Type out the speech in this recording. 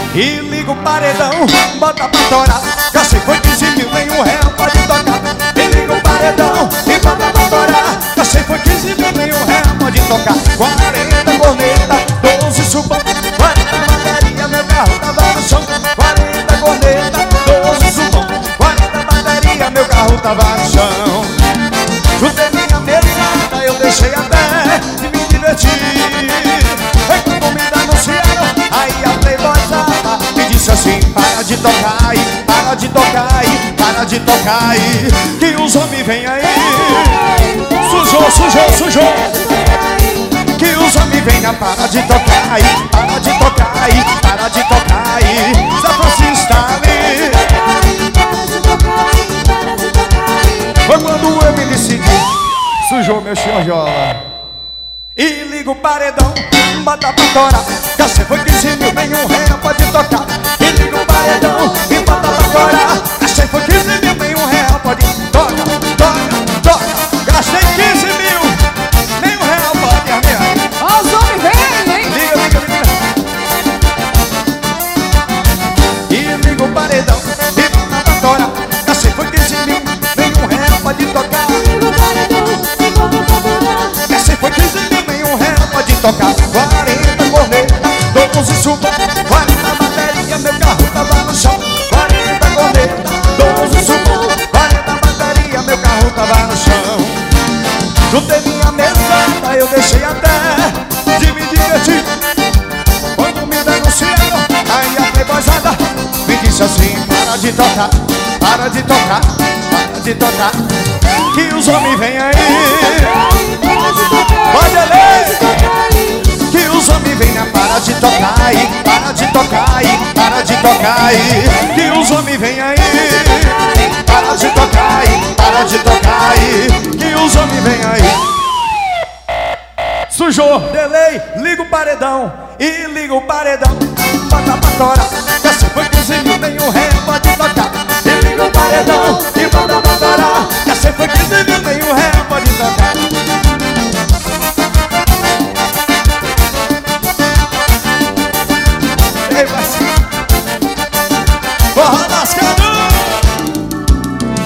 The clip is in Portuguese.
e liga o paredão, bota pra torar. Já sei foi 15 mil, nenhum real pode tocar. E liga o paredão e bota pra torar. Já sei foi 15 mil, nenhum real pode tocar. 40 corneta, 12 chupão, 40 bateria, meu carro tava no chão. 40 corneta, 12 chupão, 40 bateria, meu carro tava no chão. Juntei minha mesada, eu deixei até de me divertir. Foi com comida no cielo, aí a playboyzada me disse assim: para de tocar aí, para de tocar aí, para de tocar aí, que os homens vêm aí. Sujou, sujou, sujou. Que os homens venham, para de tocar aí, para de tocar aí, para de tocar aí. Zé Francisco está ali. Foi quando eu me decidi, sujou meu xionjola. E liga o paredão, bota pra torar. Já sei foi 15 mil, nenhum real pode tocar. E liga o paredão e bota pra torar. Já sei foi 15 mil, nenhum real pode. Toca, toca, toca. Gastei 15 mil, nenhum real pode, amiga. Ó, os homens vêm, hein? Liga, liga, liga. E liga o paredão e bota pra torar. Já sei foi 15 mil, nenhum real pode tocar. Já sei foi 15 mil, nenhum real pode tocar. 40 corneta, 12 chupão, 40 bateria, meu carro tava no chão. 40 corneta, 12 chupão, 40 bateria, meu carro tava no chão. Juntei minha mesada, eu deixei até de me divertir. Foi comida no cielo, aí a playboyzada me disse assim: para de tocar, para de tocar, para de tocar, que os homens vêm aí. Pode ler, que os homens venham, para de tocar aí, para de tocar aí, para de tocar aí, que os homens vêm aí. Para de tocar aí, para de tocar aí, que os homens vêm aí. Sujou, delay, liga o paredão e liga o paredão.